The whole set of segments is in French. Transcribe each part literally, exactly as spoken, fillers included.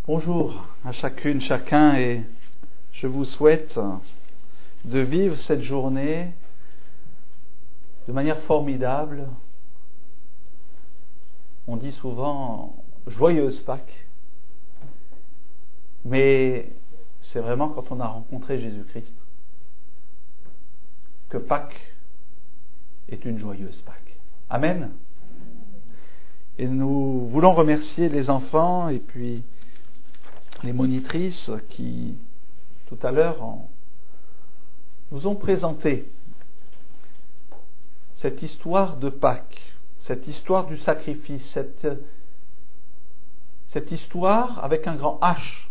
Bonjour à chacune, chacun, et je vous souhaite de vivre cette journée de manière formidable. On dit souvent joyeuse Pâques, mais c'est vraiment quand on a rencontré Jésus-Christ que Pâques est une joyeuse Pâques. Amen. Et nous voulons remercier les enfants et puis les monitrices qui, tout à l'heure, en, nous ont présenté cette histoire de Pâques, cette histoire du sacrifice, cette, cette histoire avec un grand H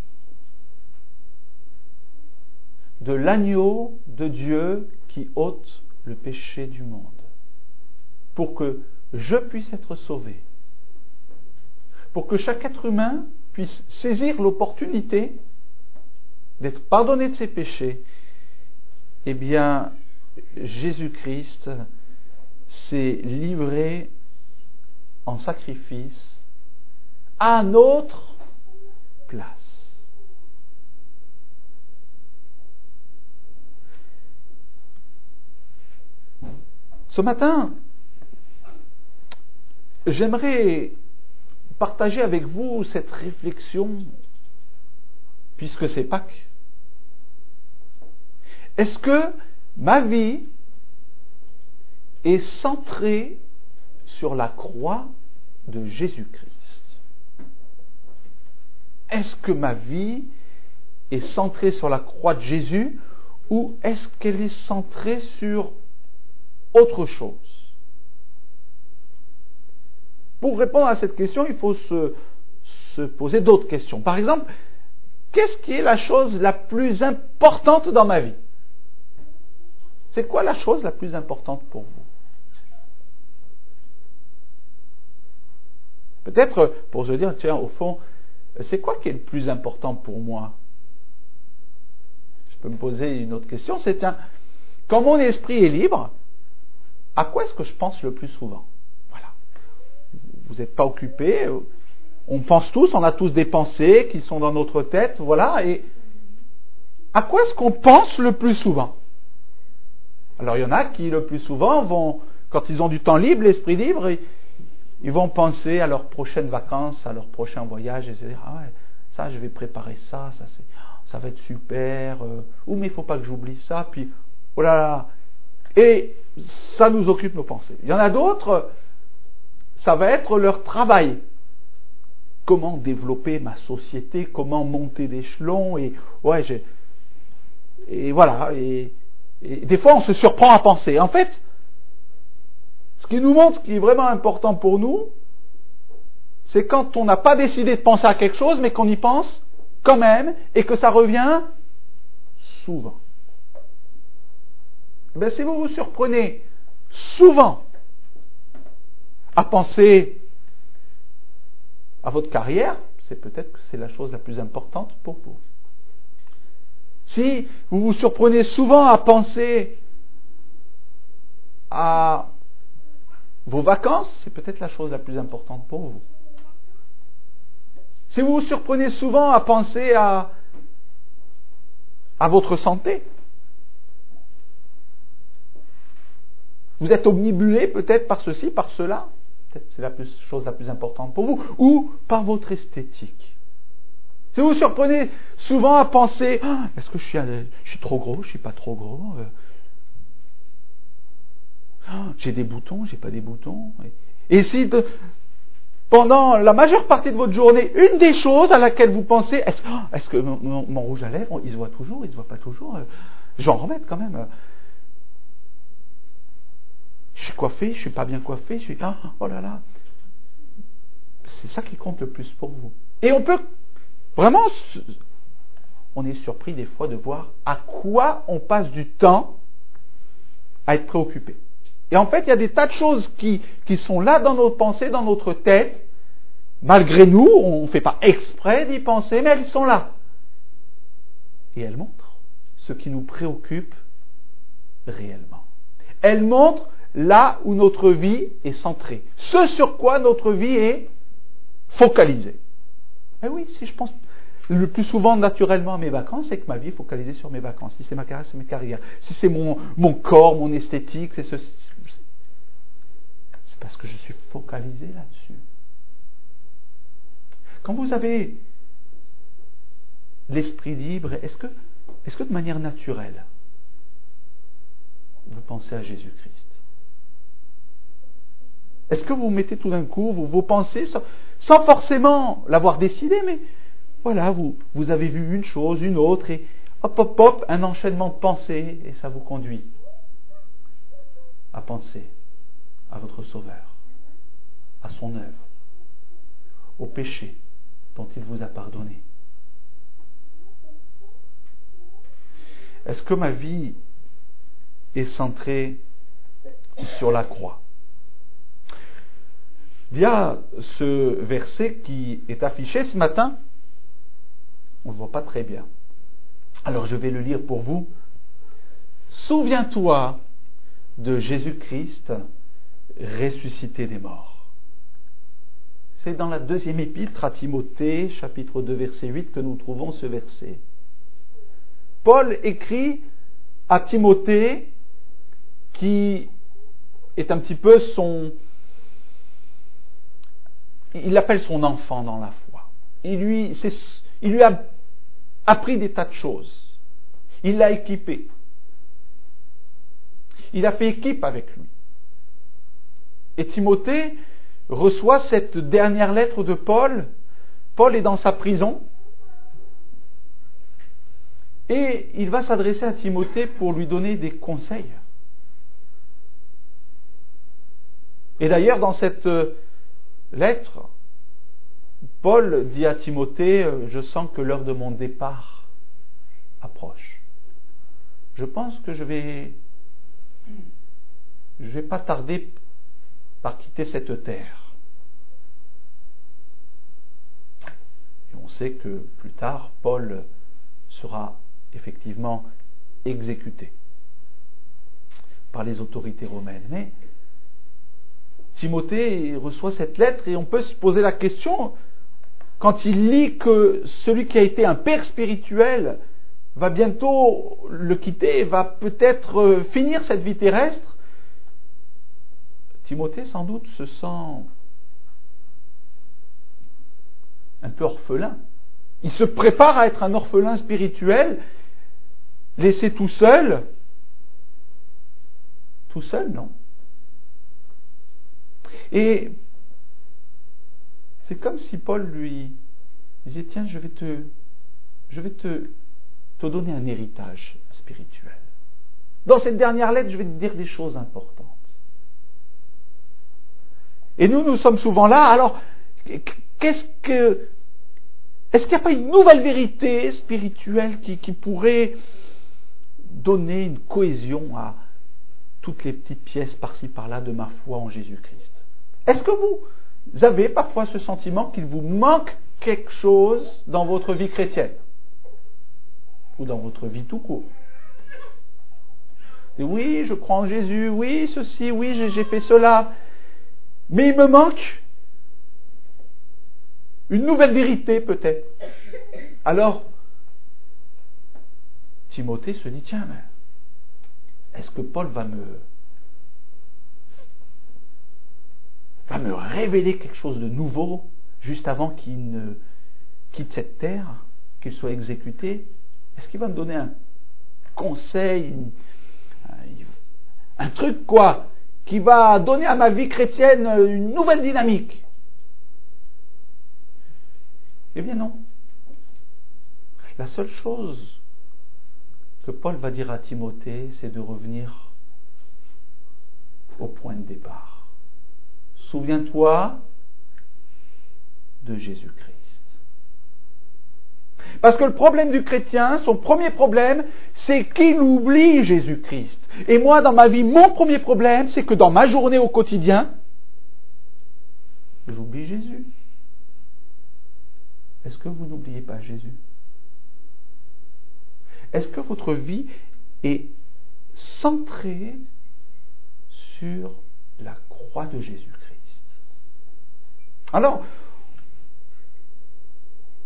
de l'agneau de Dieu qui ôte le péché du monde, pour que je puisse être sauvé, pour que chaque être humain puisse saisir l'opportunité d'être pardonné de ses péchés. Eh bien, Jésus-Christ s'est livré en sacrifice à notre place. Ce matin, j'aimerais partager avec vous cette réflexion, puisque c'est Pâques. Est-ce que ma vie est centrée sur la croix de Jésus-Christ? Est-ce que ma vie est centrée sur la croix de Jésus, ou est-ce qu'elle est centrée sur autre chose? Pour répondre à cette question, il faut se, se poser d'autres questions. Par exemple, qu'est-ce qui est la chose la plus importante dans ma vie? C'est quoi la chose la plus importante pour vous? Peut-être pour se dire, tiens, au fond, c'est quoi qui est le plus important pour moi? Je peux me poser une autre question, c'est, tiens, quand mon esprit est libre, à quoi est-ce que je pense le plus souvent? Vous n'êtes pas occupé, on pense tous, on a tous des pensées qui sont dans notre tête, voilà, et à quoi est-ce qu'on pense le plus souvent? Alors il y en a qui le plus souvent vont, quand ils ont du temps libre, l'esprit libre, ils, ils vont penser à leurs prochaines vacances, à leur prochain voyage, et se dire, ah ouais, ça je vais préparer ça, ça, c'est, ça va être super, euh, ou mais il ne faut pas que j'oublie ça, puis oh là là, et ça nous occupe nos pensées. Il y en a d'autres, ça va être leur travail. Comment développer ma société, comment monter d'échelon, et ouais, j'ai, et voilà, et, et des fois on se surprend à penser. En fait, ce qui nous montre ce qui est vraiment important pour nous, c'est quand on n'a pas décidé de penser à quelque chose, mais qu'on y pense quand même, et que ça revient souvent. Ben, si vous vous surprenez souvent à penser à votre carrière, c'est peut-être que c'est la chose la plus importante pour vous. Si vous vous surprenez souvent à penser à vos vacances, c'est peut-être la chose la plus importante pour vous. Si vous vous surprenez souvent à penser à, à votre santé, vous êtes omnibulé peut-être par ceci, par cela, peut-être c'est la plus, chose la plus importante pour vous, ou par votre esthétique. Si vous vous surprenez souvent à penser, ah, est-ce que je suis, je suis trop gros, je suis pas trop gros, euh, ah, j'ai des boutons, j'ai pas des boutons. Et, et si de, pendant la majeure partie de votre journée, une des choses à laquelle vous pensez, est-ce, ah, est-ce que mon, mon, mon rouge à lèvres, il se voit toujours, il se voit pas toujours, euh, je vais en remettre quand même. Euh, Je suis coiffé, je suis pas bien coiffé, je suis ah, oh là là. C'est ça qui compte le plus pour vous. Et on peut vraiment, on est surpris des fois de voir à quoi on passe du temps à être préoccupé. Et en fait, il y a des tas de choses qui, qui sont là dans nos pensées, dans notre tête. Malgré nous, on ne fait pas exprès d'y penser, mais elles sont là. Et elles montrent ce qui nous préoccupe réellement. Elles montrent là où notre vie est centrée, ce sur quoi notre vie est focalisée. Eh oui, si je pense le plus souvent naturellement à mes vacances, c'est que ma vie est focalisée sur mes vacances. Si c'est ma carrière, c'est mes carrières. Si c'est mon, mon corps, mon esthétique, c'est ceci. C'est parce que je suis focalisé là-dessus. Quand vous avez l'esprit libre, est-ce que, est-ce que de manière naturelle, vous pensez à Jésus-Christ? Est-ce que vous mettez tout d'un coup vos, vos pensées, sans, sans forcément l'avoir décidé, mais voilà, vous, vous avez vu une chose, une autre, et hop, hop, hop, un enchaînement de pensées, et ça vous conduit à penser à votre Sauveur, à son œuvre, au péché dont il vous a pardonné. Est-ce que ma vie est centrée sur la croix? Il y a ce verset qui est affiché ce matin. On ne le voit pas très bien. Alors je vais le lire pour vous. Souviens-toi de Jésus-Christ ressuscité des morts. C'est dans la deuxième épître à Timothée, chapitre deux, verset huit, que nous trouvons ce verset. Paul écrit à Timothée, qui est un petit peu son... Il l'appelle son enfant dans la foi. Il lui, c'est, il lui a appris des tas de choses. Il l'a équipé. Il a fait équipe avec lui. Et Timothée reçoit cette dernière lettre de Paul. Paul est dans sa prison. Et il va s'adresser à Timothée pour lui donner des conseils. Et d'ailleurs, dans cette lettre, Paul dit à Timothée, je sens que l'heure de mon départ approche. Je pense que je vais, je vais pas tarder par quitter cette terre. Et on sait que plus tard, Paul sera effectivement exécuté par les autorités romaines. Mais Timothée reçoit cette lettre et on peut se poser la question, quand il lit que celui qui a été un père spirituel va bientôt le quitter, va peut-être finir cette vie terrestre, Timothée sans doute se sent un peu orphelin. Il se prépare à être un orphelin spirituel, laissé tout seul. Tout seul, non. Et c'est comme si Paul lui disait, tiens, je vais te, je vais te, te donner un héritage spirituel. Dans cette dernière lettre, je vais te dire des choses importantes. Et nous, nous sommes souvent là, alors, qu'est-ce que, est-ce qu'il n'y a pas une nouvelle vérité spirituelle qui, qui pourrait donner une cohésion à toutes les petites pièces par-ci par-là de ma foi en Jésus-Christ? Est-ce que vous avez parfois ce sentiment qu'il vous manque quelque chose dans votre vie chrétienne? Ou dans votre vie tout court? Et oui, je crois en Jésus, oui, ceci, oui, j'ai, j'ai fait cela. Mais il me manque une nouvelle vérité peut-être. Alors, Timothée se dit, tiens, mais est-ce que Paul va me, va me révéler quelque chose de nouveau juste avant qu'il ne quitte cette terre, qu'il soit exécuté? Est-ce qu'il va me donner un conseil, un, un truc quoi, qui va donner à ma vie chrétienne une nouvelle dynamique? Eh bien non. La seule chose que Paul va dire à Timothée, c'est de revenir au point de départ. Souviens-toi de Jésus-Christ. Parce que le problème du chrétien, son premier problème, c'est qu'il oublie Jésus-Christ. Et moi, dans ma vie, mon premier problème, c'est que dans ma journée au quotidien, j'oublie Jésus. Est-ce que vous n'oubliez pas Jésus? Est-ce que votre vie est centrée sur la croix de Jésus-Christ? Alors,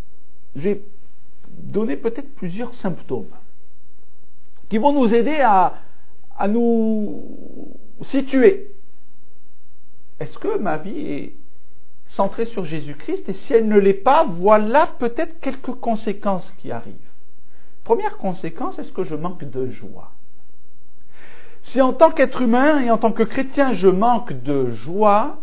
je vais donner peut-être plusieurs symptômes qui vont nous aider à, à nous situer. Est-ce que ma vie est centrée sur Jésus-Christ? Et si elle ne l'est pas, voilà peut-être quelques conséquences qui arrivent. Première conséquence, est-ce que je manque de joie? Si en tant qu'être humain et en tant que chrétien, je manque de joie,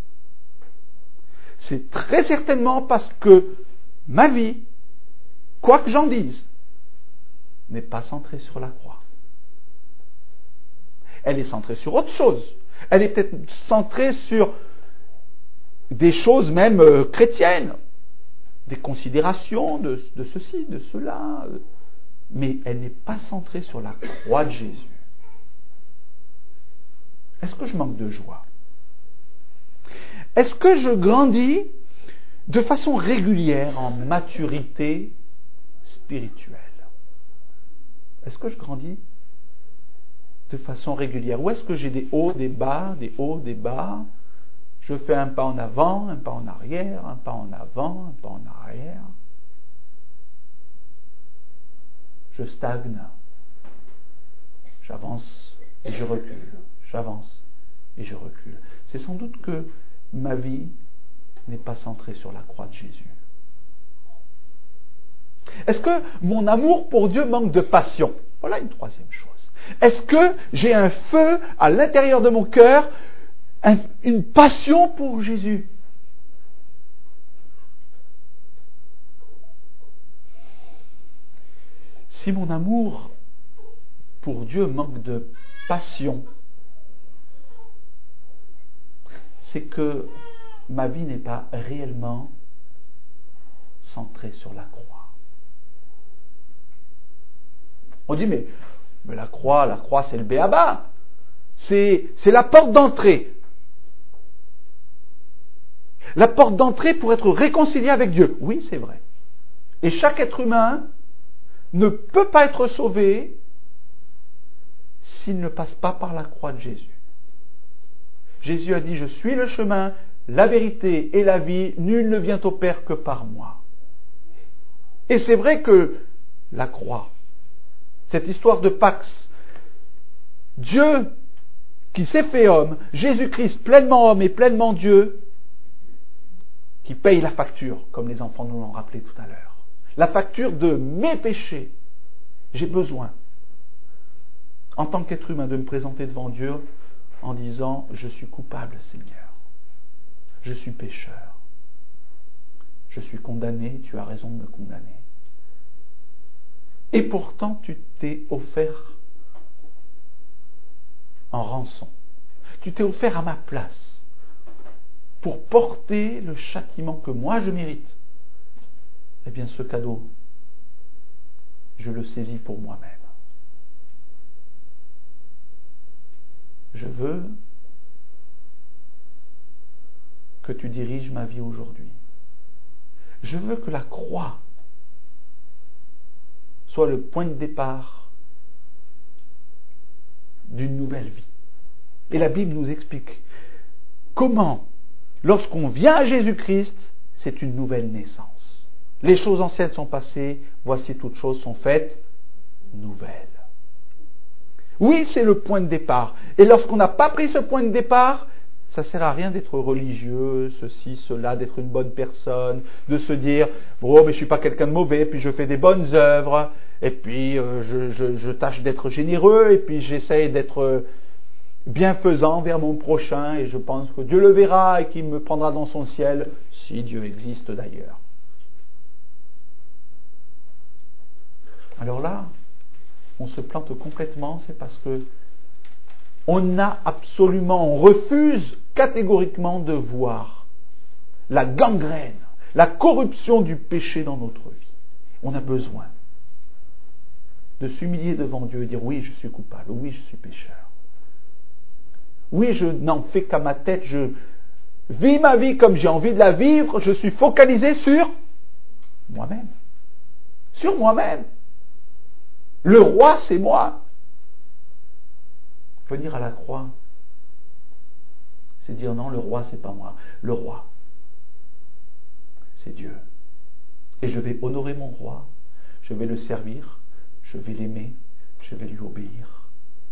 c'est très certainement parce que ma vie, quoi que j'en dise, n'est pas centrée sur la croix. Elle est centrée sur autre chose. Elle est peut-être centrée sur des choses même euh, chrétiennes, des considérations de, de ceci, de cela, mais elle n'est pas centrée sur la croix de Jésus. Est-ce que je manque de joie? Est-ce que je grandis de façon régulière en maturité spirituelle? Est-ce que je grandis de façon régulière? Ou est-ce que j'ai des hauts, des bas, des hauts, des bas? Je fais un pas en avant, un pas en arrière, un pas en avant, un pas en arrière. Je stagne. J'avance et je recule. J'avance et je recule. C'est sans doute que ma vie n'est pas centrée sur la croix de Jésus. Est-ce que mon amour pour Dieu manque de passion? Voilà une troisième chose. Est-ce que j'ai un feu à l'intérieur de mon cœur, un, une passion pour Jésus? Si mon amour pour Dieu manque de passion, c'est que ma vie n'est pas réellement centrée sur la croix. On dit, mais, mais la croix, la croix, c'est le b.a.-ba. C'est, c'est la porte d'entrée. La porte d'entrée pour être réconcilié avec Dieu. Oui, c'est vrai. Et chaque être humain ne peut pas être sauvé s'il ne passe pas par la croix de Jésus. Jésus a dit, je suis le chemin, la vérité et la vie, nul ne vient au Père que par moi. Et c'est vrai que la croix, cette histoire de Pax, Dieu qui s'est fait homme, Jésus-Christ pleinement homme et pleinement Dieu, qui paye la facture, comme les enfants nous l'ont rappelé tout à l'heure. La facture de mes péchés. J'ai besoin, en tant qu'être humain, de me présenter devant Dieu en disant, je suis coupable, Seigneur. Je suis pécheur. Je suis condamné, tu as raison de me condamner. Et pourtant, tu t'es offert en rançon. Tu t'es offert à ma place pour porter le châtiment que moi je mérite. Eh bien, ce cadeau, je le saisis pour moi-même. Je veux que tu diriges ma vie aujourd'hui. Je veux que la croix soit le point de départ d'une nouvelle vie. Et la Bible nous explique comment, lorsqu'on vient à Jésus-Christ, c'est une nouvelle naissance. Les choses anciennes sont passées, voici toutes choses sont faites nouvelles. Oui, c'est le point de départ. Et lorsqu'on n'a pas pris ce point de départ, ça ne sert à rien d'être religieux, ceci, cela, d'être une bonne personne, de se dire « Oh, mais je ne suis pas quelqu'un de mauvais, puis je fais des bonnes œuvres, et puis euh, je, je, je tâche d'être généreux, et puis j'essaye d'être bienfaisant vers mon prochain, et je pense que Dieu le verra et qu'il me prendra dans son ciel, si Dieu existe d'ailleurs. » Alors là, on se plante complètement, c'est parce que on a absolument, on refuse catégoriquement de voir la gangrène, la corruption du péché dans notre vie. On a besoin de s'humilier devant Dieu et dire oui, je suis coupable, oui, je suis pécheur. Oui, je n'en fais qu'à ma tête, je vis ma vie comme j'ai envie de la vivre, je suis focalisé sur moi-même. Sur moi-même. Le roi, c'est moi. Venir à la croix, c'est dire non, le roi, c'est pas moi. Le roi, c'est Dieu. Et je vais honorer mon roi, je vais le servir, je vais l'aimer, je vais lui obéir.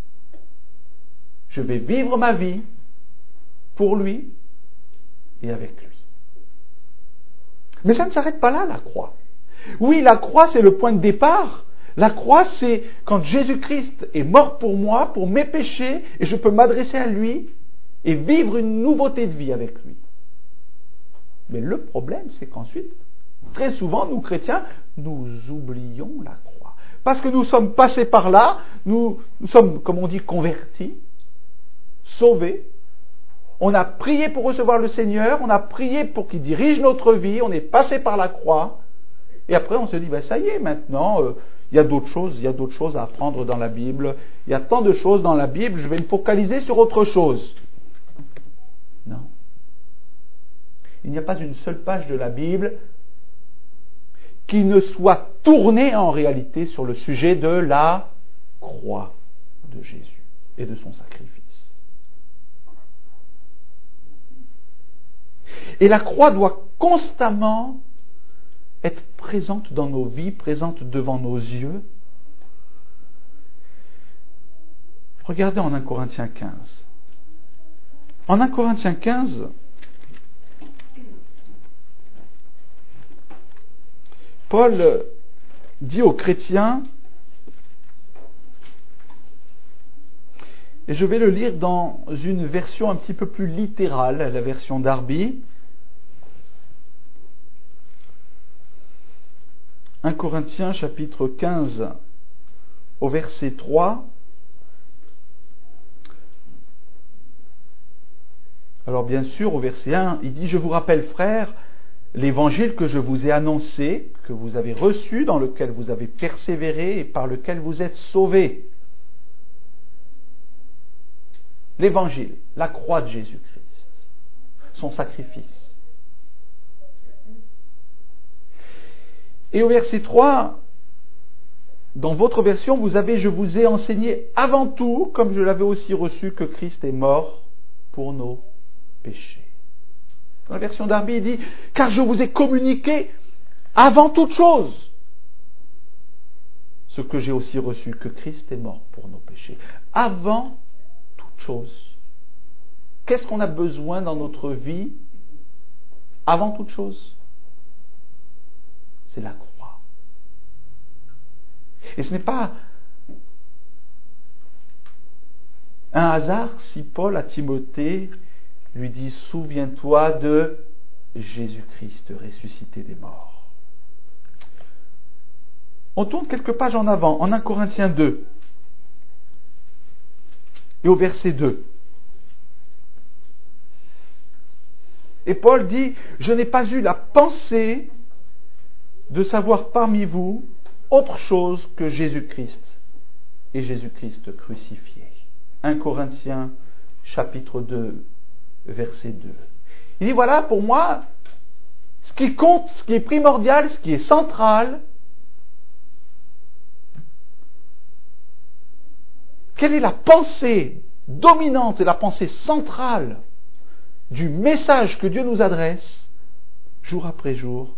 Je vais vivre ma vie pour lui et avec lui. Mais ça ne s'arrête pas là, la croix. Oui, la croix, c'est le point de départ. La croix, c'est quand Jésus-Christ est mort pour moi, pour mes péchés, et je peux m'adresser à lui et vivre une nouveauté de vie avec lui. Mais le problème, c'est qu'ensuite, très souvent, nous chrétiens, nous oublions la croix. Parce que nous sommes passés par là, nous, nous sommes, comme on dit, convertis, sauvés. On a prié pour recevoir le Seigneur, on a prié pour qu'il dirige notre vie, on est passé par la croix. Et après, on se dit, ben ça y est, maintenant, euh, il y a d'autres choses, il y a d'autres choses à apprendre dans la Bible. Il y a tant de choses dans la Bible, je vais me focaliser sur autre chose. Non. Il n'y a pas une seule page de la Bible qui ne soit tournée en réalité sur le sujet de la croix de Jésus et de son sacrifice. Et la croix doit constamment être présente dans nos vies, présente devant nos yeux. Regardez en un Corinthiens quinze. En un Corinthiens quinze, Paul dit aux chrétiens, et je vais le lire dans une version un petit peu plus littérale, la version Darby. un Corinthiens chapitre quinze au verset trois. Alors bien sûr, au verset un, il dit « Je vous rappelle, frères, l'évangile que je vous ai annoncé, que vous avez reçu, dans lequel vous avez persévéré et par lequel vous êtes sauvés. » L'évangile, la croix de Jésus-Christ, son sacrifice. Et au verset trois, dans votre version, vous avez « Je vous ai enseigné avant tout, comme je l'avais aussi reçu, que Christ est mort pour nos péchés. » Dans la version Darby, il dit « Car je vous ai communiqué avant toute chose ce que j'ai aussi reçu, que Christ est mort pour nos péchés. » Avant toute chose. Qu'est-ce qu'on a besoin dans notre vie avant toute chose? C'est la croix. Et ce n'est pas un hasard si Paul à Timothée lui dit « Souviens-toi de Jésus-Christ ressuscité des morts. » On tourne quelques pages en avant, en un Corinthiens deux. Et au verset deux. Et Paul dit « Je n'ai pas eu la pensée de savoir parmi vous autre chose que Jésus-Christ et Jésus-Christ crucifié. » un Corinthiens chapitre deux, verset deux. Il dit voilà, pour moi, ce qui compte, ce qui est primordial, ce qui est central, quelle est la pensée dominante et la pensée centrale du message que Dieu nous adresse, jour après jour?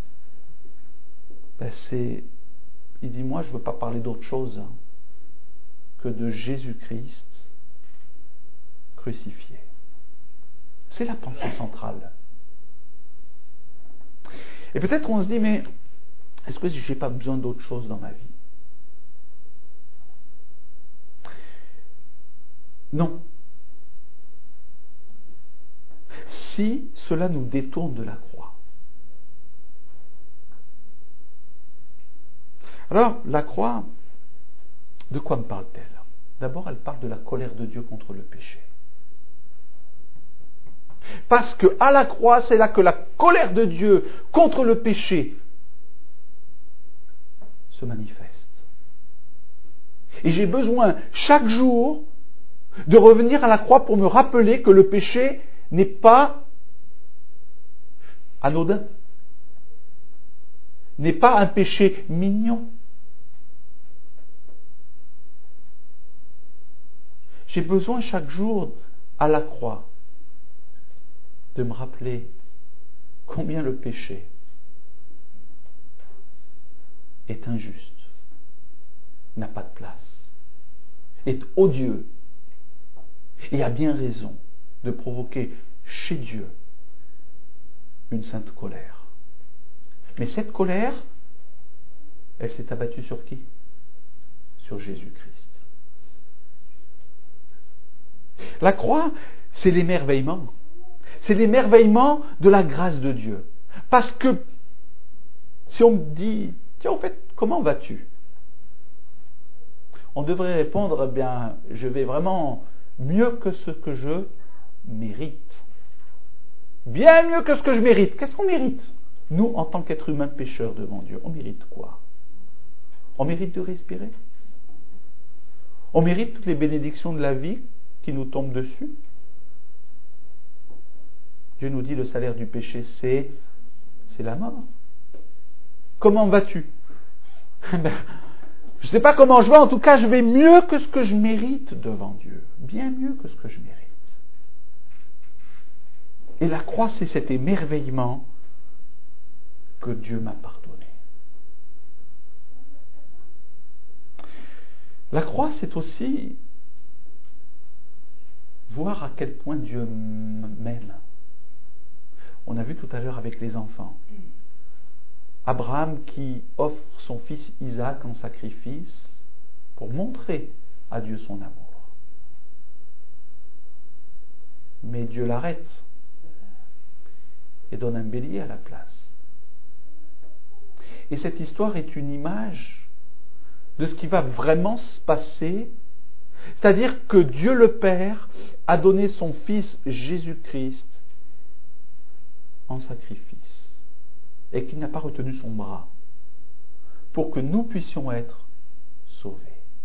Ben c'est, il dit, moi je ne veux pas parler d'autre chose hein, que de Jésus-Christ crucifié. C'est la pensée centrale. Et peut-être on se dit, mais est-ce que je n'ai pas besoin d'autre chose dans ma vie? Non. Si cela nous détourne de la croix. Alors, la croix, de quoi me parle-t-elle? D'abord, elle parle de la colère de Dieu contre le péché. Parce que à la croix, c'est là que la colère de Dieu contre le péché se manifeste. Et j'ai besoin chaque jour de revenir à la croix pour me rappeler que le péché n'est pas anodin, n'est pas un péché mignon. J'ai besoin chaque jour à la croix de me rappeler combien le péché est injuste, n'a pas de place, est odieux et a bien raison de provoquer chez Dieu une sainte colère. Mais cette colère, elle s'est abattue sur qui? Sur Jésus-Christ. La croix, c'est l'émerveillement. C'est l'émerveillement de la grâce de Dieu. Parce que si on me dit, tiens, en fait, comment vas-tu? On devrait répondre, eh bien, je vais vraiment mieux que ce que je mérite. Bien mieux que ce que je mérite. Qu'est-ce qu'on mérite? Nous, en tant qu'êtres humains pécheurs devant Dieu, on mérite quoi? On mérite de respirer? On mérite toutes les bénédictions de la vie qui nous tombent dessus? Dieu nous dit le salaire du péché, c'est, c'est la mort. Comment vas-tu? Ben, je ne sais pas comment je vais, en tout cas je vais mieux que ce que je mérite devant Dieu. Bien mieux que ce que je mérite. Et la croix, c'est cet émerveillement que Dieu m'a pardonné. La croix, c'est aussi voir à quel point Dieu m'aime. On a vu tout à l'heure avec les enfants. Abraham qui offre son fils Isaac en sacrifice pour montrer à Dieu son amour. Mais Dieu l'arrête et donne un bélier à la place. Et cette histoire est une image de ce qui va vraiment se passer, c'est-à-dire que Dieu le Père a donné son Fils Jésus-Christ en sacrifice et qu'il n'a pas retenu son bras pour que nous puissions être sauvés.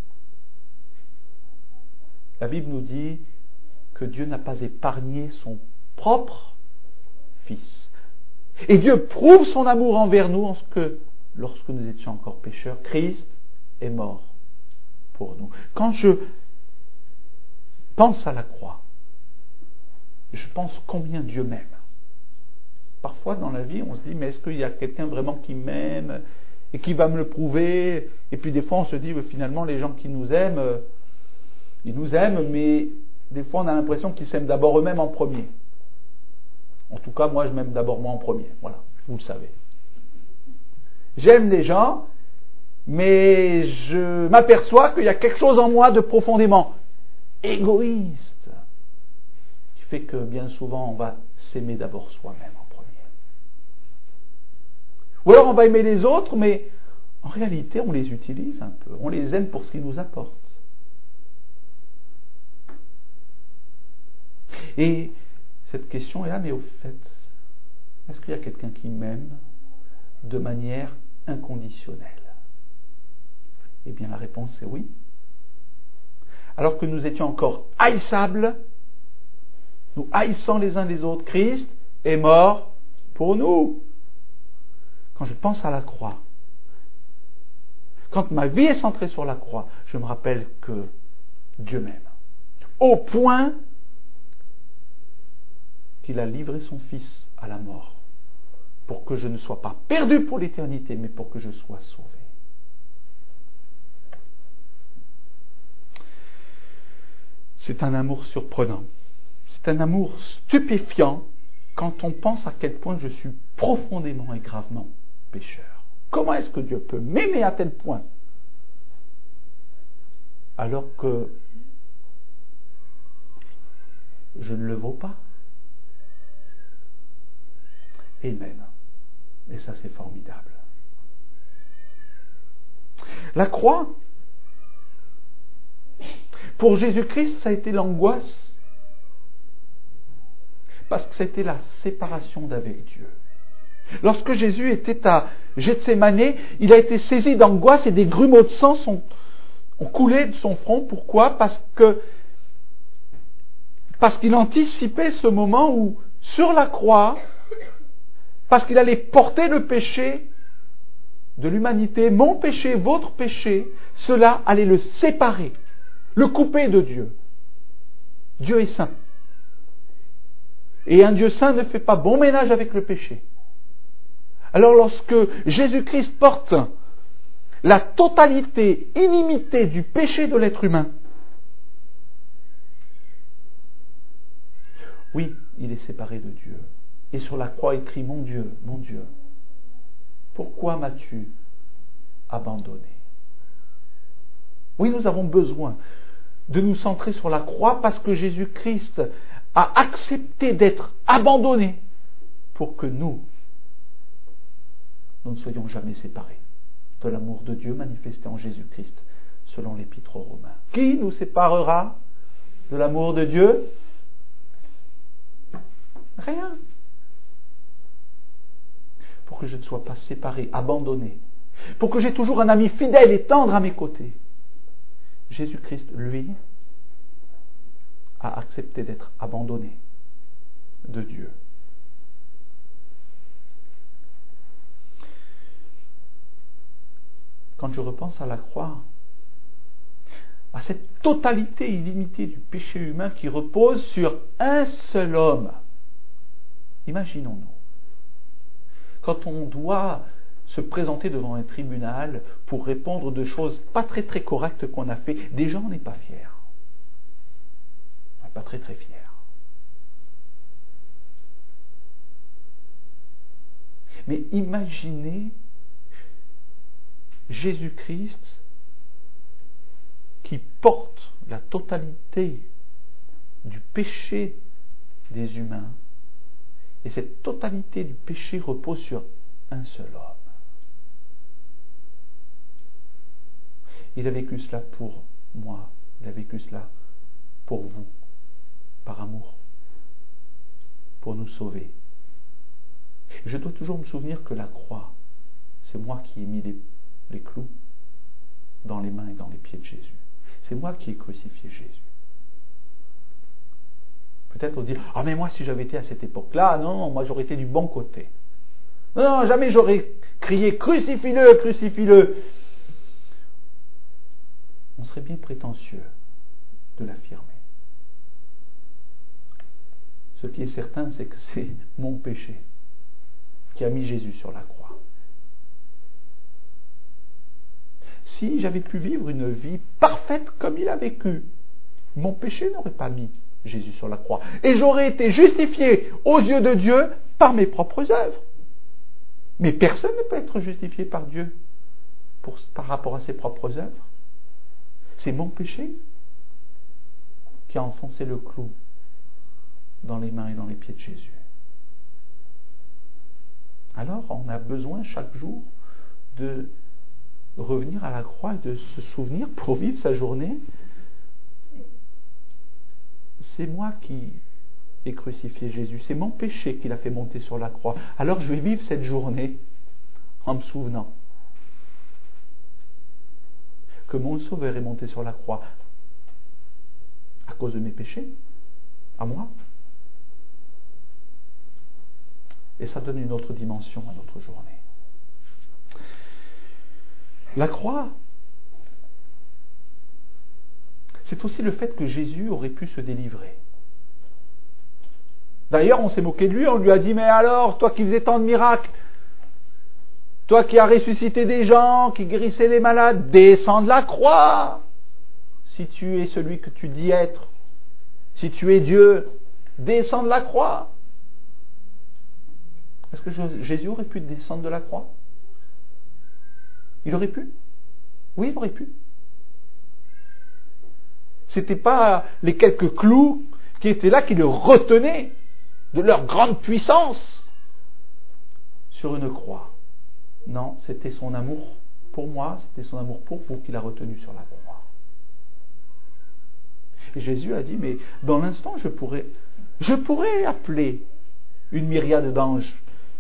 La Bible nous dit que Dieu n'a pas épargné son propre Fils. Et Dieu prouve son amour envers nous en ce que, lorsque nous étions encore pécheurs, Christ est mort pour nous. Quand je pense à la croix, je pense combien Dieu m'aime. Parfois dans la vie, on se dit, mais est-ce qu'il y a quelqu'un vraiment qui m'aime et qui va me le prouver? Et puis des fois, on se dit, finalement, les gens qui nous aiment, ils nous aiment, mais des fois, on a l'impression qu'ils s'aiment d'abord eux-mêmes en premier. En tout cas, moi, je m'aime d'abord moi en premier. Voilà, vous le savez. J'aime les gens, mais je m'aperçois qu'il y a quelque chose en moi de profondément égoïste qui fait que bien souvent, on va s'aimer d'abord soi-même en premier. Ou alors, on va aimer les autres, mais en réalité, on les utilise un peu. On les aime pour ce qu'ils nous apportent. Et cette question est là, mais au fait, est-ce qu'il y a quelqu'un qui m'aime de manière inconditionnelle? Eh bien, la réponse est oui. Alors que nous étions encore haïssables, nous haïssant les uns les autres, Christ est mort pour nous. Quand je pense à la croix, quand ma vie est centrée sur la croix, je me rappelle que Dieu m'aime. Au point qu'il a livré son Fils à la mort, pour que je ne sois pas perdu pour l'éternité, mais pour que je sois sauvé. C'est un amour surprenant. C'est un amour stupéfiant quand on pense à quel point je suis profondément et gravement pécheur. Comment est-ce que Dieu peut m'aimer à tel point alors que je ne le vaux pas? Et il m'aime. Et ça, c'est formidable. La croix, pour Jésus-Christ, ça a été l'angoisse. Parce que c'était la séparation d'avec Dieu. Lorsque Jésus était à Gethsémani, il a été saisi d'angoisse et des grumeaux de sang sont, ont coulé de son front. Pourquoi? Parce que parce qu'il anticipait ce moment où, sur la croix, parce qu'il allait porter le péché de l'humanité, mon péché, votre péché, cela allait le séparer, le couper de Dieu. Dieu est saint. Et un Dieu saint ne fait pas bon ménage avec le péché. Alors lorsque Jésus-Christ porte la totalité illimitée du péché de l'être humain. Oui, il est séparé de Dieu. Et sur la croix, il crie, mon Dieu, mon Dieu, pourquoi m'as-tu abandonné? Oui, nous avons besoin de nous centrer sur la croix parce que Jésus-Christ a accepté d'être abandonné pour que nous, nous ne soyons jamais séparés de l'amour de Dieu manifesté en Jésus-Christ, selon l'Épître aux Romains. Qui nous séparera de l'amour de Dieu? Rien. Pour que je ne sois pas séparé, abandonné, pour que j'ai toujours un ami fidèle et tendre à mes côtés, Jésus-Christ, lui, a accepté d'être abandonné de Dieu. Quand je repense à la croix, à cette totalité illimitée du péché humain qui repose sur un seul homme, imaginons-nous, quand on doit se présenter devant un tribunal pour répondre de choses pas très très correctes qu'on a fait, déjà on n'est pas fier. On n'est pas très très fier. Mais imaginez Jésus-Christ qui porte la totalité du péché des humains, et cette totalité du péché repose sur un seul homme. Il a vécu cela pour moi, il a vécu cela pour vous, par amour, pour nous sauver. Je dois toujours me souvenir que la croix, c'est moi qui ai mis les, les clous dans les mains et dans les pieds de Jésus. C'est moi qui ai crucifié Jésus. Peut-être on dit, ah mais moi si j'avais été à cette époque-là, non, non, moi j'aurais été du bon côté. Non, non, jamais j'aurais crié, crucifie-le, crucifie-le. On serait bien prétentieux de l'affirmer. Ce qui est certain, c'est que c'est mon péché qui a mis Jésus sur la croix. Si j'avais pu vivre une vie parfaite comme il a vécu, mon péché n'aurait pas mis Jésus sur la croix. Et j'aurais été justifié aux yeux de Dieu par mes propres œuvres. Mais personne ne peut être justifié par Dieu pour, par rapport à ses propres œuvres. C'est mon péché qui a enfoncé le clou dans les mains et dans les pieds de Jésus. Alors, on a besoin chaque jour de revenir à la croix et de se souvenir pour vivre sa journée. C'est moi qui ai crucifié Jésus, c'est mon péché qui l'a fait monter sur la croix. Alors je vais vivre cette journée en me souvenant que mon Sauveur est monté sur la croix à cause de mes péchés, à moi. Et ça donne une autre dimension à notre journée. La croix, c'est aussi le fait que Jésus aurait pu se délivrer. D'ailleurs, on s'est moqué de lui, on lui a dit, mais alors, toi qui faisais tant de miracles, toi qui as ressuscité des gens, qui guérissais les malades, descends de la croix, si tu es celui que tu dis être, si tu es Dieu, descends de la croix. Est-ce que Jésus aurait pu descendre de la croix? Il aurait pu? Oui, il aurait pu. C'était pas les quelques clous qui étaient là qui le retenaient de leur grande puissance sur une croix. Non, c'était son amour pour moi, c'était son amour pour vous qui l'a retenu sur la croix. Et Jésus a dit, mais dans l'instant, je pourrais, je pourrais appeler une myriade d'anges.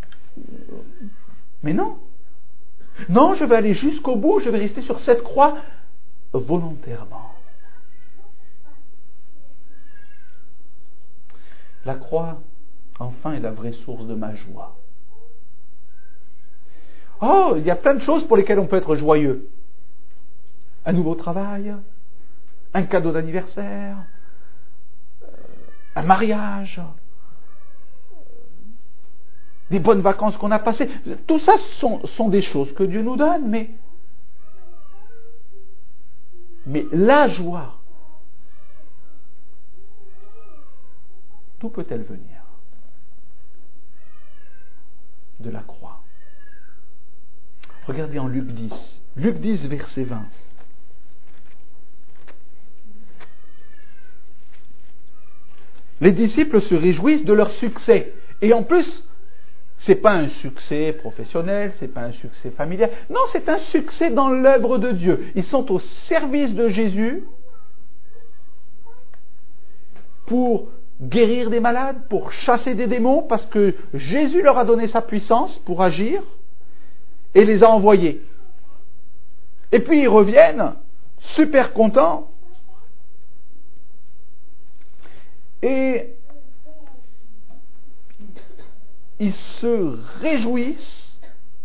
Mais non. Non, je vais aller jusqu'au bout, je vais rester sur cette croix volontairement. La croix, enfin, est la vraie source de ma joie. Oh, il y a plein de choses pour lesquelles on peut être joyeux. Un nouveau travail, un cadeau d'anniversaire, un mariage, des bonnes vacances qu'on a passées. Tout ça sont, sont des choses que Dieu nous donne, mais Mais la joie, d'où peut-elle venir? De la croix. Regardez en Luc dix. Luc dix, verset vingt. Les disciples se réjouissent de leur succès. Et en plus, c'est pas un succès professionnel, c'est pas un succès familial. Non, c'est un succès dans l'œuvre de Dieu. Ils sont au service de Jésus pour guérir des malades, pour chasser des démons, parce que Jésus leur a donné sa puissance pour agir et les a envoyés. Et puis ils reviennent, super contents, et ils se réjouissent.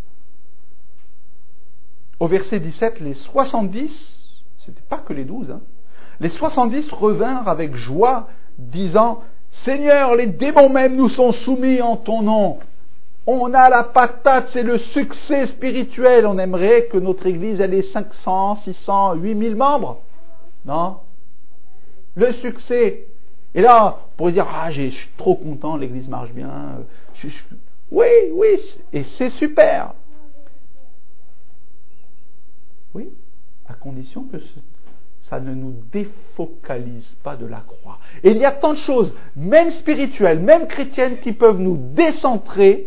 Au verset dix-sept, les soixante-dix, c'était pas que les douze, hein, les soixante-dix revinrent avec joie, disant, Seigneur, les démons même nous sont soumis en ton nom. On a la patate, c'est le succès spirituel. On aimerait que notre église elle ait cinq cents, six cents, huit mille membres. Non? Le succès. Et là, on pourrait dire, ah, je suis trop content, l'église marche bien. Je, je... Oui, oui, et c'est super. Oui, à condition que ce, ça ne nous défocalise pas de la croix. Et il y a tant de choses, même spirituelles, même chrétiennes, qui peuvent nous décentrer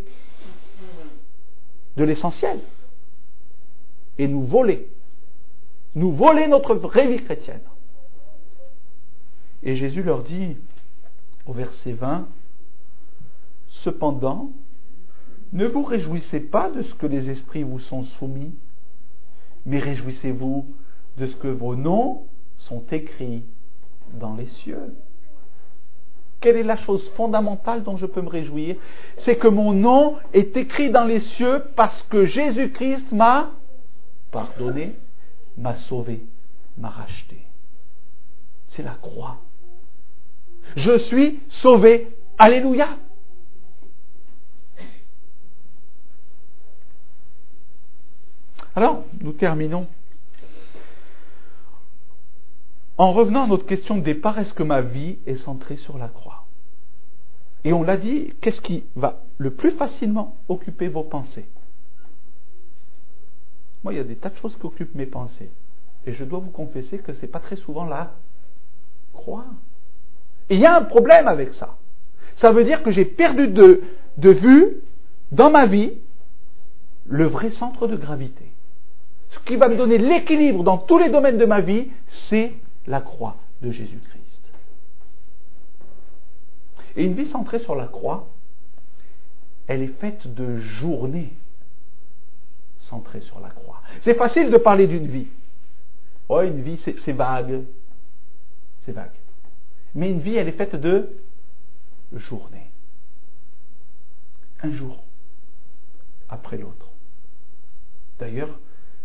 de l'essentiel et nous voler. Nous voler notre vraie vie chrétienne. Et Jésus leur dit, au verset vingt, « Cependant, ne vous réjouissez pas de ce que les esprits vous sont soumis, mais réjouissez-vous de ce que vos noms sont écrits dans les cieux. » Quelle est la chose fondamentale dont je peux me réjouir? C'est que mon nom est écrit dans les cieux parce que Jésus-Christ m'a pardonné, m'a sauvé, m'a racheté. C'est la croix. Je suis sauvé. Alléluia. Alors, nous terminons. En revenant à notre question de départ, est-ce que ma vie est centrée sur la croix? Et on l'a dit, qu'est-ce qui va le plus facilement occuper vos pensées? Moi, il y a des tas de choses qui occupent mes pensées. Et je dois vous confesser que ce n'est pas très souvent la croix. Et il y a un problème avec ça. Ça veut dire que j'ai perdu de, de vue, dans ma vie, le vrai centre de gravité. Ce qui va me donner l'équilibre dans tous les domaines de ma vie, c'est la croix de Jésus-Christ. Et une vie centrée sur la croix, elle est faite de journées centrées sur la croix. C'est facile de parler d'une vie. Oh, une vie, c'est, c'est vague. C'est vague. Mais une vie, elle est faite de journées. Un jour après l'autre. D'ailleurs,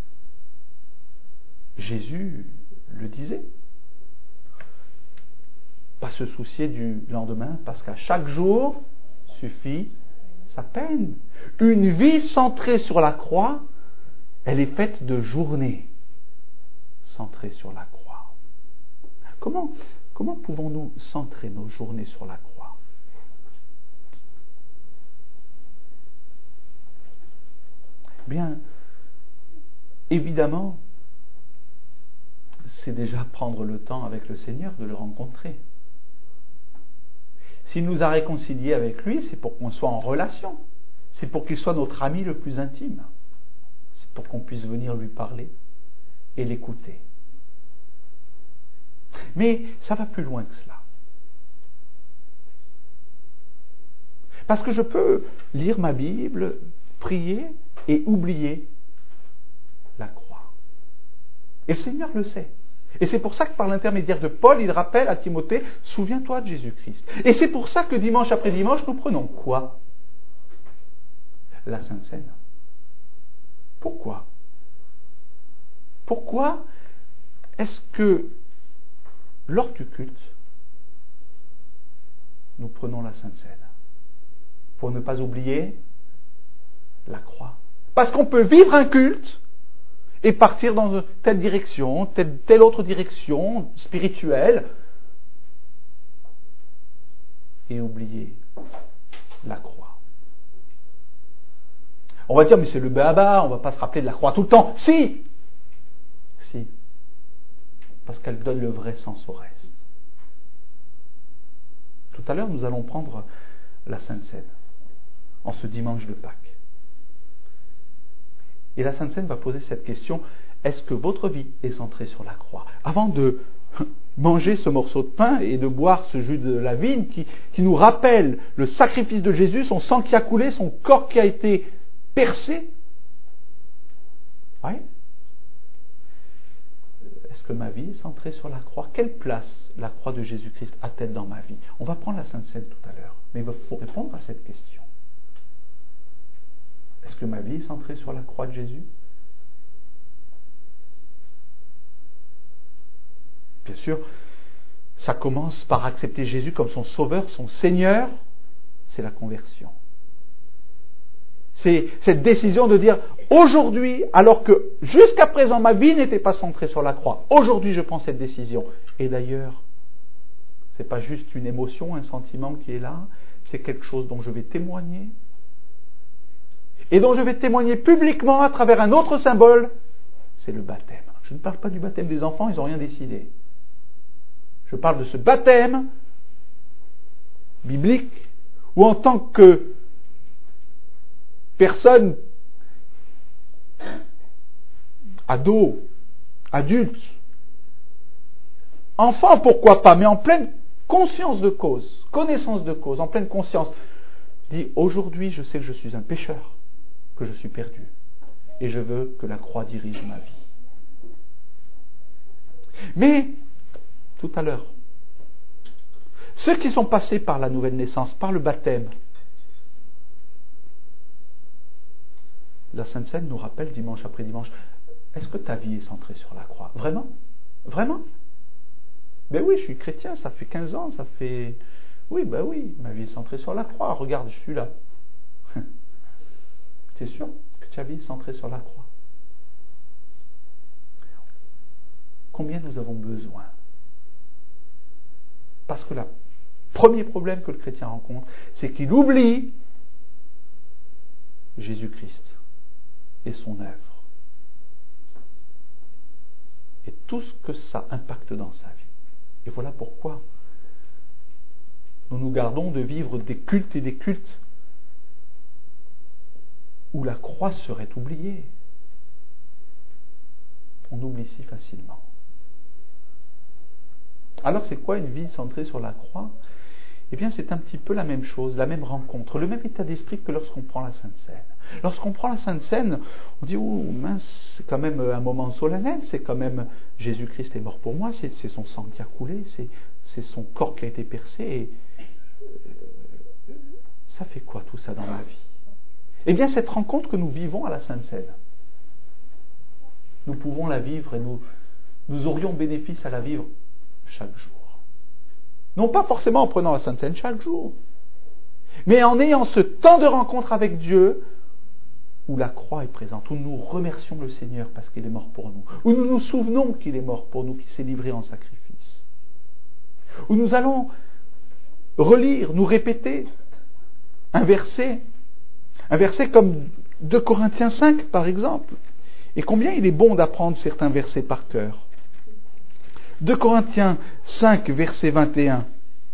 Jésus le disait. Pas se soucier du lendemain, parce qu'à chaque jour suffit sa peine. Une vie centrée sur la croix, elle est faite de journées centrées sur la croix. Comment, comment pouvons-nous centrer nos journées sur la croix? Bien, évidemment, c'est déjà prendre le temps avec le Seigneur de le rencontrer. S'il nous a réconciliés avec lui, c'est pour qu'on soit en relation. C'est pour qu'il soit notre ami le plus intime. C'est pour qu'on puisse venir lui parler et l'écouter. Mais ça va plus loin que cela. Parce que je peux lire ma Bible, prier et oublier la croix. Et le Seigneur le sait. Et c'est pour ça que par l'intermédiaire de Paul, il rappelle à Timothée, souviens-toi de Jésus-Christ. Et c'est pour ça que dimanche après dimanche, nous prenons quoi? La Sainte Seine. Pourquoi? Pourquoi est-ce que lors du culte, nous prenons la Sainte Seine? Pour ne pas oublier la croix. Parce qu'on peut vivre un culte et partir dans telle direction, telle, telle autre direction spirituelle, et oublier la croix. On va dire, mais c'est le béaba, on ne va pas se rappeler de la croix tout le temps. Si Si. Parce qu'elle donne le vrai sens au reste. Tout à l'heure, nous allons prendre la Sainte Seine, en ce dimanche de Pâques. Et la Sainte Seine va poser cette question, est-ce que votre vie est centrée sur la croix ? Avant de manger ce morceau de pain et de boire ce jus de la vigne qui, qui nous rappelle le sacrifice de Jésus, son sang qui a coulé, son corps qui a été percé. Oui. Est-ce que ma vie est centrée sur la croix ? Quelle place la croix de Jésus-Christ a-t-elle dans ma vie ? On va prendre la Sainte Seine tout à l'heure, mais il faut répondre à cette question. Est-ce que ma vie est centrée sur la croix de Jésus ? Bien sûr, ça commence par accepter Jésus comme son sauveur, son Seigneur, c'est la conversion. C'est cette décision de dire, aujourd'hui, alors que jusqu'à présent ma vie n'était pas centrée sur la croix, aujourd'hui je prends cette décision. Et d'ailleurs, ce n'est pas juste une émotion, un sentiment qui est là, c'est quelque chose dont je vais témoigner, et dont je vais témoigner publiquement à travers un autre symbole, c'est le baptême. Je ne parle pas du baptême des enfants, ils n'ont rien décidé. Je parle de ce baptême biblique, où en tant que personne, ado, adulte, enfant pourquoi pas, mais en pleine conscience de cause, connaissance de cause, en pleine conscience, dit aujourd'hui je sais que je suis un pécheur, que je suis perdu, et je veux que la croix dirige ma vie. Mais, tout à l'heure, ceux qui sont passés par la nouvelle naissance, par le baptême, la Sainte Seine nous rappelle dimanche après dimanche, est-ce que ta vie est centrée sur la croix ? Vraiment ? Vraiment ? Ben oui, je suis chrétien, ça fait quinze ans, ça fait... Oui, ben oui, ma vie est centrée sur la croix, regarde, je suis là. Tu es sûr que ta vie est centrée sur la croix ? Combien nous avons besoin ? Parce que le premier problème que le chrétien rencontre, c'est qu'il oublie Jésus-Christ et son œuvre. Et tout ce que ça impacte dans sa vie. Et voilà pourquoi nous nous gardons de vivre des cultes et des cultes où la croix serait oubliée. On oublie si facilement. Alors c'est quoi une vie centrée sur la croix ? Eh bien c'est un petit peu la même chose, la même rencontre, le même état d'esprit que lorsqu'on prend la Sainte Seine. Lorsqu'on prend la Sainte Seine, on dit « Oh mince, c'est quand même un moment solennel, c'est quand même Jésus-Christ est mort pour moi, c'est, c'est son sang qui a coulé, c'est, c'est son corps qui a été percé. Et, euh, ça fait quoi tout ça dans ma vie ?» Eh bien cette rencontre que nous vivons à la Sainte Seine, nous pouvons la vivre et nous, nous aurions bénéfice à la vivre chaque jour. Non pas forcément en prenant la Sainte Seine chaque jour, mais en ayant ce temps de rencontre avec Dieu où la croix est présente, où nous remercions le Seigneur parce qu'il est mort pour nous, où nous nous souvenons qu'il est mort pour nous, qu'il s'est livré en sacrifice, où nous allons relire, nous répéter un verset, un verset comme deux Corinthiens cinq par exemple. Et combien il est bon d'apprendre certains versets par cœur. deux Corinthiens cinq, verset vingt et un.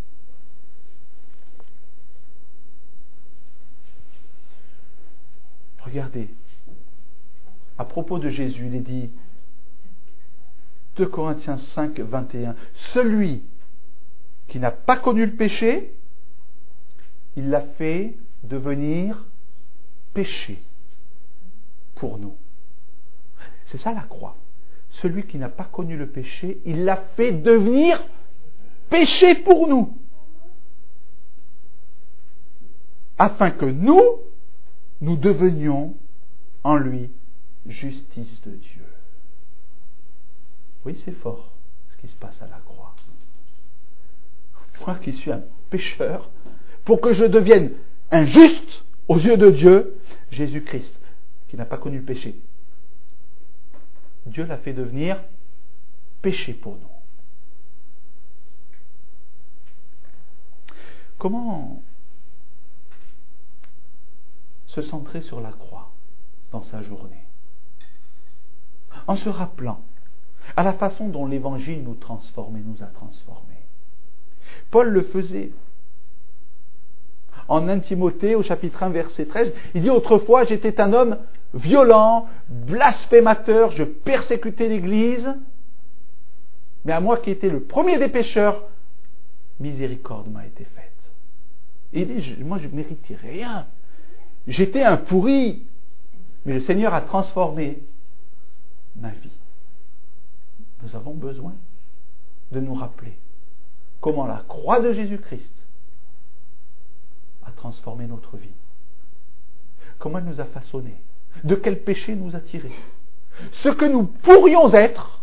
Regardez, à propos de Jésus, il est dit, deux Corinthiens cinq, vingt et un, celui qui n'a pas connu le péché, il l'a fait devenir péché pour nous. C'est ça la croix. Celui qui n'a pas connu le péché, il l'a fait devenir péché pour nous. Afin que nous, nous devenions en lui justice de Dieu. Oui, c'est fort ce qui se passe à la croix. Moi qui suis un pécheur, pour que je devienne un juste aux yeux de Dieu, Jésus-Christ, qui n'a pas connu le péché, Dieu l'a fait devenir péché pour nous. Comment se centrer sur la croix dans sa journée? En se rappelant à la façon dont l'Évangile nous transforme et nous a transformés. Paul le faisait. En un Timothée, au chapitre un, verset treize, il dit « Autrefois, j'étais un homme violent, blasphémateur, je persécutais l'Église, mais à moi qui étais le premier des pécheurs, miséricorde m'a été faite. » Et il dit « Moi, je ne méritais rien. J'étais un pourri, mais le Seigneur a transformé ma vie. » Nous avons besoin de nous rappeler comment la croix de Jésus-Christ a transformé notre vie. Comment elle nous a façonnés. De quel péché nous a tirés. Ce que nous pourrions être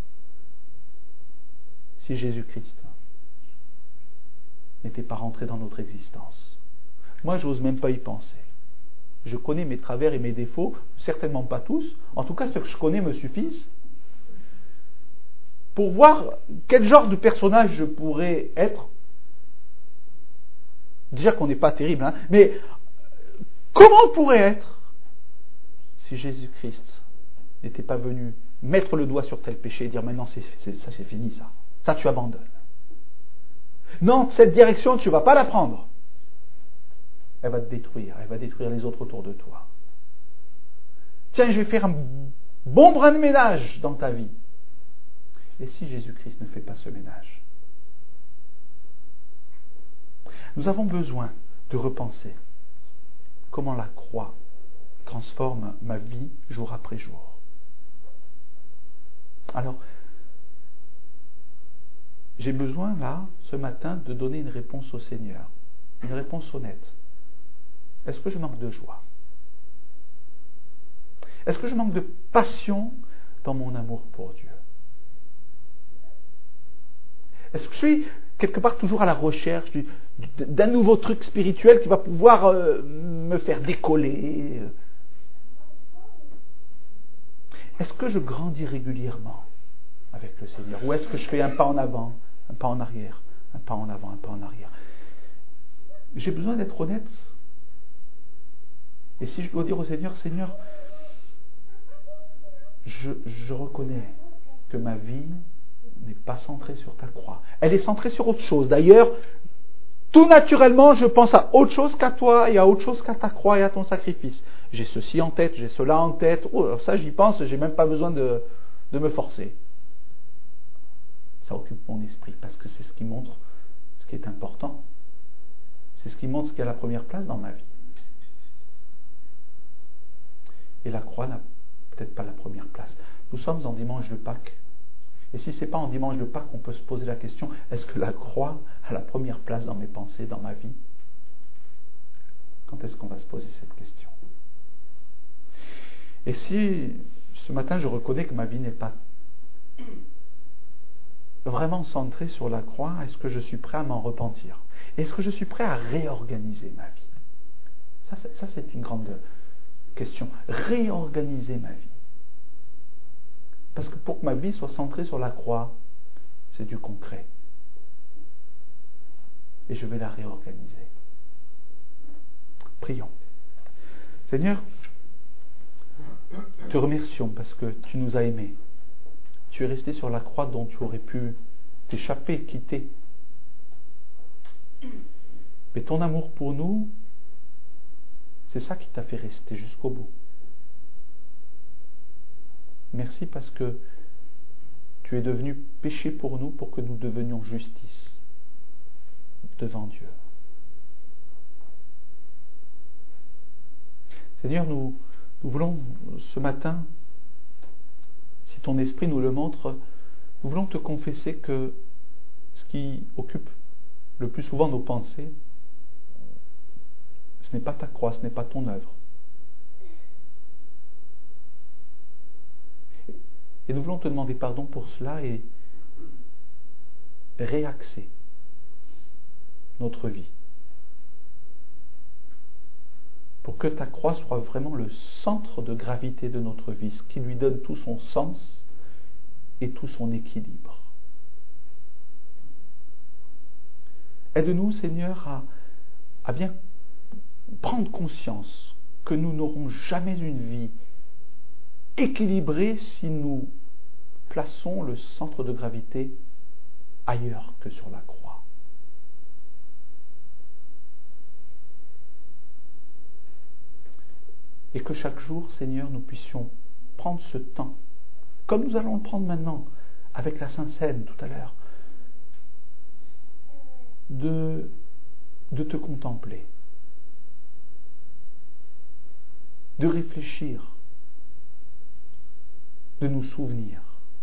si Jésus-Christ n'était pas rentré dans notre existence. Moi, je n'ose même pas y penser. Je connais mes travers et mes défauts, certainement pas tous. En tout cas, ceux que je connais me suffisent pour voir quel genre de personnage je pourrais être. Déjà qu'on n'est pas terrible, hein, mais comment on pourrait être si Jésus-Christ n'était pas venu mettre le doigt sur tel péché et dire maintenant c'est, c'est, ça c'est fini, ça. Ça tu abandonnes. Non, cette direction tu ne vas pas la prendre. Elle va te détruire, elle va détruire les autres autour de toi. Tiens, je vais faire un bon brin de ménage dans ta vie. Et si Jésus-Christ ne fait pas ce ménage? Nous avons besoin de repenser comment la croix transforme ma vie jour après jour. Alors, j'ai besoin là, ce matin, de donner une réponse au Seigneur. Une réponse honnête. Est-ce que je manque de joie? Est-ce que je manque de passion dans mon amour pour Dieu? Est-ce que je suis quelque part toujours à la recherche du, d'un nouveau truc spirituel qui va pouvoir euh, me faire décoller? Est-ce que je grandis régulièrement avec le Seigneur? Ou est-ce que je fais un pas en avant, un pas en arrière, un pas en avant, un pas en arrière? J'ai besoin d'être honnête. Et si je dois dire au Seigneur, Seigneur, je, je reconnais que ma vie n'est pas centrée sur ta croix. Elle est centrée sur autre chose. D'ailleurs, tout naturellement, je pense à autre chose qu'à toi et à autre chose qu'à ta croix et à ton sacrifice. J'ai ceci en tête, j'ai cela en tête. Oh, ça, j'y pense, j'ai même pas besoin de, de me forcer. Ça occupe mon esprit parce que c'est ce qui montre ce qui est important. C'est ce qui montre ce qui a la première place dans ma vie. Et la croix n'a peut-être pas la première place. Nous sommes en dimanche de Pâques. Et si ce n'est pas en dimanche de Pâques qu'on peut se poser la question, est-ce que la croix a la première place dans mes pensées, dans ma vie? Quand est-ce qu'on va se poser cette question? Et si ce matin je reconnais que ma vie n'est pas vraiment centrée sur la croix, est-ce que je suis prêt à m'en repentir? Est-ce que je suis prêt à réorganiser ma vie? Ça, c'est, ça, c'est une grande question. Réorganiser ma vie. Parce que pour que ma vie soit centrée sur la croix, c'est du concret. Et je vais la réorganiser. Prions. Seigneur, te remercions parce que tu nous as aimés. Tu es resté sur la croix dont tu aurais pu t'échapper, quitter. Mais ton amour pour nous, c'est ça qui t'a fait rester jusqu'au bout. Merci parce que tu es devenu péché pour nous pour que nous devenions justice devant Dieu. Seigneur, nous, nous voulons ce matin, si ton esprit nous le montre, nous voulons te confesser que ce qui occupe le plus souvent nos pensées, ce n'est pas ta croix, ce n'est pas ton œuvre. Et nous voulons te demander pardon pour cela et réaxer notre vie. Pour que ta croix soit vraiment le centre de gravité de notre vie, ce qui lui donne tout son sens et tout son équilibre. Aide-nous, Seigneur, à, à bien prendre conscience que nous n'aurons jamais une vie équilibrée si nous plaçons le centre de gravité ailleurs que sur la croix. Et que chaque jour, Seigneur, nous puissions prendre ce temps, comme nous allons le prendre maintenant, avec la Sainte Seine tout à l'heure, de, de te contempler, de réfléchir, de nous souvenir.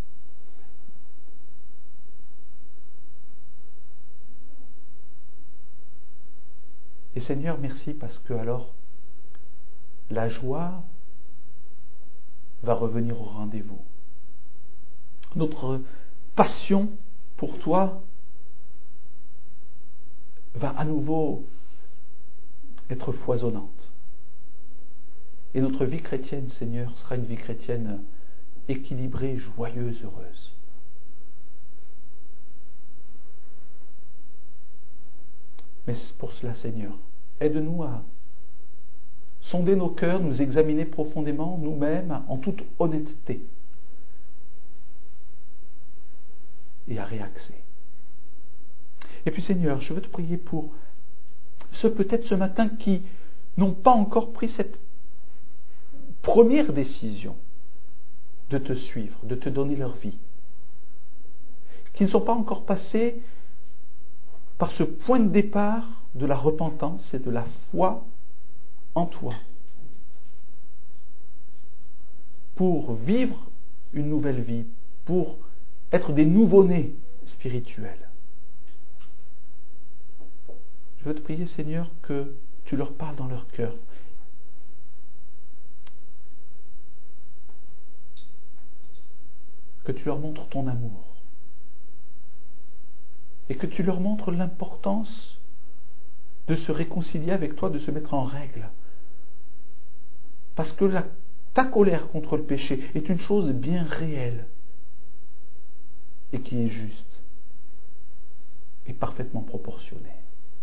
Et Seigneur, merci parce que alors, la joie va revenir au rendez-vous. Notre passion pour toi va à nouveau être foisonnante. Et notre vie chrétienne, Seigneur, sera une vie chrétienne équilibrée, joyeuse, heureuse. Mais pour cela, Seigneur, aide-nous à sonder nos cœurs, nous examiner profondément nous-mêmes en toute honnêteté et à réaxer. Et puis Seigneur, je veux te prier pour ceux peut-être ce matin qui n'ont pas encore pris cette première décision de te suivre, de te donner leur vie, qui ne sont pas encore passés par ce point de départ de la repentance et de la foi en toi, pour vivre une nouvelle vie, pour être des nouveau-nés spirituels. Je veux te prier, Seigneur, que tu leur parles dans leur cœur. Que tu leur montres ton amour. Et que tu leur montres l'importance de se réconcilier avec toi, de se mettre en règle. Parce que la, ta colère contre le péché est une chose bien réelle et qui est juste et parfaitement proportionnée.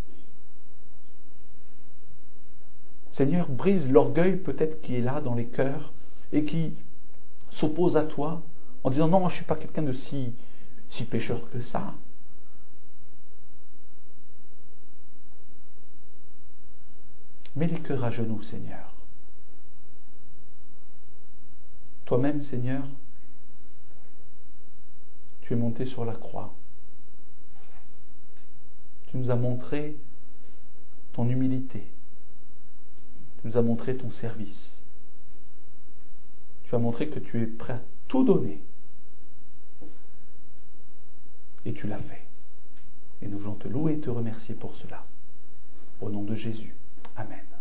Seigneur, brise l'orgueil peut-être qui est là dans les cœurs et qui s'oppose à toi en disant non, moi je ne suis pas quelqu'un de si, si pécheur que ça. Mets les cœurs à genoux, Seigneur. Toi-même, Seigneur, tu es monté sur la croix. Tu nous as montré ton humilité. Tu nous as montré ton service. Tu as montré que tu es prêt à tout donner. Et tu l'as fait. Et nous voulons te louer et te remercier pour cela. Au nom de Jésus. Amen.